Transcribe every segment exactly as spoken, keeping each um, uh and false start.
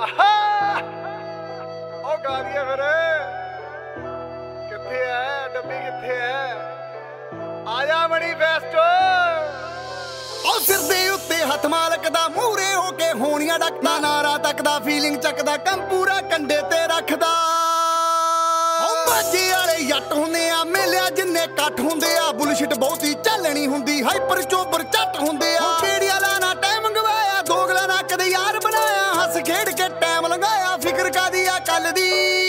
ਉਹ ਗਾ ਦਈਏ ਫਿਰ ਕਿੱਥੇ ਹੈ ਡੱਬੀ ਕਿੱਥੇ ਹੈ ਆਜਾ ਮੈਨੀਫੈਸਟੋ ਉਹ ਸਿਰ ਦੇ ਉੱਤੇ ਹੱਥ ਮਾਲਕ ਦਾ ਮੂਹਰੇ ਹੋ ਕੇ ਹੋਣੀਆਂ ਡੱਕਦਾ ਨਾਰਾ ਤੱਕਦਾ ਫੀਲਿੰਗ ਚੱਕਦਾ ਕੰਮ ਪੂਰਾ ਕੰਡੇ ਤੇ ਰੱਖਦਾ ਉਹ ਬਾਜੇ ਵਾਲੇ ਜੱਟ ਹੁੰਦੇ ਆ ਮੇਲਿਆ ਜਿੰਨੇ ਕੱਟ ਹੁੰਦੇ ਆ ਬੁਲਸ਼ਿਟ ਬਹੁਤੀ ਚੱਲਣੀ ਹੁੰਦੀ ਹਾਈਪਰ ਚੋਬਰ ਝੱਟ ਹੁੰਦੇ ਆ ਛੇੜੀ ਵਾਲਾ ਨਾ ਟਾਈਮ ਗਵਾਇਆ ਦੋਗਲਾ ਨਾ ਕਦੇ ਯਾਰ ਬਣਾਇਆ ਹੱਸ ਖੇਡ ਕੇ ਟਾਈਮ ਲੰਘਾਇਆ ਫਿਕਰ ਕਾਦੀ ਆ ਕੱਲ ਦੀ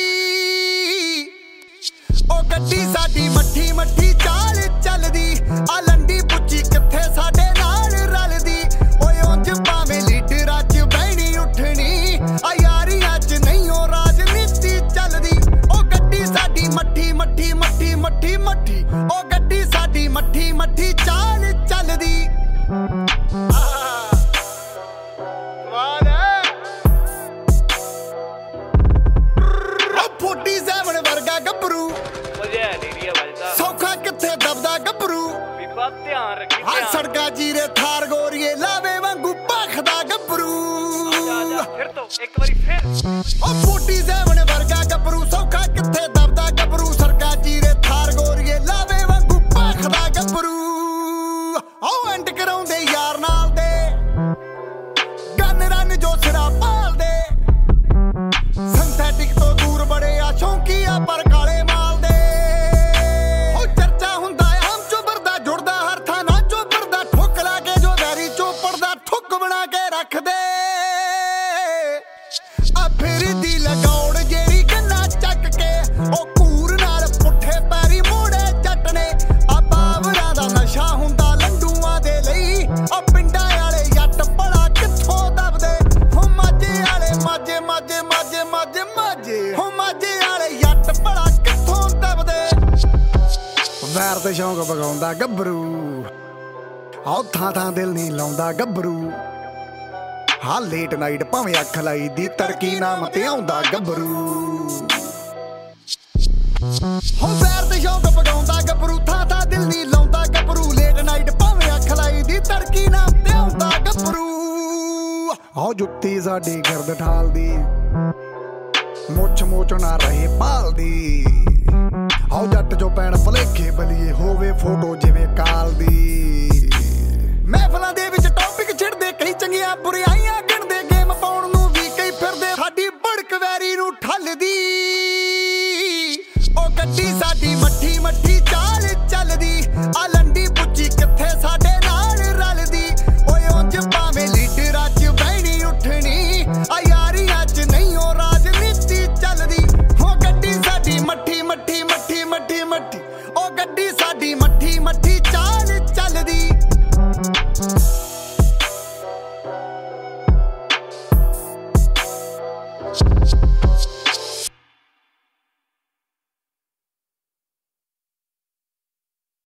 ਉਹ ਗੱਡੀ ਸਾਡੀ ਮੱਠੀ ਮੱਠੀ ਚਾਲ ਚੱਲਦੀ ਆ ਲੰਡੀ ਪੁੱਚੀ ਕਿੱਥੇ ਸਾਡੇ ਨਾਲ ਰਲਦੀ ਓਏ ਉਂਝ ਭਾਵੇਂ ਲੀਡਰਾਂ 'ਚ ਬਹਿਣੀ ਉੱਠਣੀ ਆ ਯਾਰੀਆਂ 'ਚ ਨਹੀਂ ਉਹ ਰਾਜਨੀਤੀ ਚੱਲਦੀ ਉਹ ਗੱਡੀ ਸਾਡੀ ਮੱਠੀ ਮੱਠੀ ਮੱਠੀ ਮੱਠੀ ਮੱਠੀ ਉਹ ਗੱਡੀ ਸਾਡੀ ਮੱਠੀ ਮੱਠੀ ਚਾਲ ਚੱਲਦੀ ਫੋਰਟੀ ਸੈਵਨ ਵਰਗਾ ਗੱਭਰੂ ਸੌਖਾ ਕਿੱਥੇ ਦਬਦਾ ਗੱਭਰੂ ਧਿਆਨ ਰੱਖੀ ਆ ਸੜਕਾਂ ਜੀਰੇ ਥਾਰ ਗੋਰੀਏ ਲਾਵੇ ਵਾਂਗੂ ਭਖਦਾ ਗੱਭਰੂ ਫਿਰ ਤੋਂ ਇੱਕ ਵਾਰੀ ਫਿਰ ਉਹ ਫੋਰਟੀ ਸੈਵਨ ਵਰਗਾ ਗੱਭਰੂ ਸੌਖਾ ਕਿੱਥੇ ਦਬਦਾ ਗੱਭਰੂ ਸੜਕਾਂ ਜੀਰੇ ਥਾਰ ਗੋਰੀਏ ਲਾਵੇ ਵਾਂਗੂ ਭਖਦਾ ਗੱਭਰੂ ਉਹ ਐਂਡ ਕਰਾਉਂਦੇ ਯਾਰ ਨਾਲ ਦੇ ਗਨ ਰਨ ਜੋ ਸਿਰਾ ਭਾਲਦੇ ਸਿੰਥੈਟਿਕ ਤੋਂ ਦੂਰ ਬੜੇ ਆ ਸ਼ੌਂਕੀਆ ਪਰ ਕਾਲੇ ਮਾਲ ਦੇ ਉਹ ਚਰਚਾ ਹੁੰਦਾ ਹਮ ਚੋਬਰ ਦਾ ਜੁੜਦਾ ਹਰ ਥਾਂ ਨਾ ਚੋਬਰ ਦਾ ਠੁੱਕ ਲਾ ਕੇ ਜੋ ਵੈਰੀ ਚੋਪੜ ਦਾ ਠੁੱਕ ਬਣਾ ਕੇ ਰੱਖਦੇ ਆ ਫਿਰ ਦੀ ਲਗਾਉੜ ਜਿਹੜੀ ਗੰਨਾ ਚੱਕ ਕੇ ਉਹ ਕੂਰ ਨਾਲ ਪੁੱਠੇ ਪੈਰੀ ਮੋੜੇ ਜੱਟ ਨੇ ਆ ਬਾਵਰਾਂ ਦਾ ਨਸ਼ਾ ਹੁੰਦਾ ਲੰਡੂਆਂ ਦੇ ਲਈ ਉਹ ਪਿੰਡਾਂ ਵਾਲੇ ਜੱਟ ਭਲਾ ਕਿੱਥੋਂ ਦਬਦੇ ਹੋ ਮਾਝੇ ਵਾਲੇ ਮਾਝੇ ਮਾਝੇ ਮਾਝੇ ਮਾਝੇ ਮਾਝੇ ਹੋ ਮਾਝੇ ਵਾਲੇ ਜੱਟ ਭਲਾ ਕਿੱਥੋਂ ਦਬਦੇ ਵੈਰ ਤੇ ਸ਼ੌਂਕ ਬਗਾਉਂਦਾ ਗੱਭਰੂ ਆਹ ਥਾਂ ਥਾਂ ਦਿਲ ਨਹੀਂ ਲਾਉਂਦਾ ਗੱਭਰੂ ਹਾਂ ਲੇਟ ਨਾਈਟ ਭਾਵੇਂ ਅੱਖ ਲਾਈ ਦੀ ਤੜਕੀ ਨਾਮ ਤੇ ਆਉਂਦਾ ਗੱਭਰੂ ਹੋ ਵੈਰ ਤੇ ਸ਼ੌਂਕ ਬਗਾਉਂਦਾ ਗੱਭਰੂ ਥਾਂ ਥਾਂ ਦਿਲ ਨਹੀਂ ਲਾਉਂਦਾ ਗੱਭਰੂ ਲੇਟ ਨਾਈਟ ਭਾਵੇਂ ਅੱਖ ਲਾਈ ਦੀ ਤੜਕੀ ਨਾਮ ਤੇ ਆਉਂਦਾ ਗੱਭਰੂ ਆਹ ਜੁੱਤੀ ਸਾਡੀ ਗਰਦ ਠਾਲਦੀ ਮੁੱਛ ਮੋਚ ਨਾ ਰਹੇ ਭਾਲਦੀ ਆਓ ਜੱਟ ਜੋ ਪੈਣ ਭਲੇਖੇ ਬਲੀਏ ਹੋਵੇ ਫੋਟੋ ਜਿਵੇਂ ਕਾਲ ਦੀ ਮਹਿਫਲਾਂ ਦੇ ਵਿੱਚ ਟੌਪਿਕ ਛਿੜਦੇ ਕਈ ਚੰਗੀਆਂ ਬੁਰਾਈਆਂ ਗਿਣਦੇ ਗੇਮ ਪਾਉਣ ਨੂੰ ਵੀ ਕਈ ਫਿਰਦੇ ਸਾਡੀ ਭੜਕ ਵੈਰੀ ਨੂੰ ਠੱਲਦੀ ਉਹ ਗੱਡੀ ਸਾਡੀ ਮੱਠੀ ਮੱਠੀ ਚਾਲ ਚੱਲਦੀ ਆ ਲੰਡੀ ਪੁੱਚੀ ਕਿੱਥੇ ਸਾਡੇ ਨਾਲ ਰਲਦੀ ਓਏ ਉਂਝ ਭਾਵੇਂ ਲੀਡਰਾਂ 'ਚ ਬਹਿਣੀ ਉੱਠਣੀ ਆ ਯਾਰੀਆਂ 'ਚ ਨਹੀਂ ਉਹ ਰਾਜਨੀਤੀ ਚੱਲਦੀ ਉਹ ਗੱਡੀ ਸਾਡੀ ਮੱਠੀ ਮੱਠੀ ਮੱਠੀ ਮੱਠੀ ਮੱਠੀ ਉਹ ਗੱਡੀ ਸਾਡੀ ਮੱਠੀ ਮੱਠੀ ਚਾਲ ਚੱਲਦੀ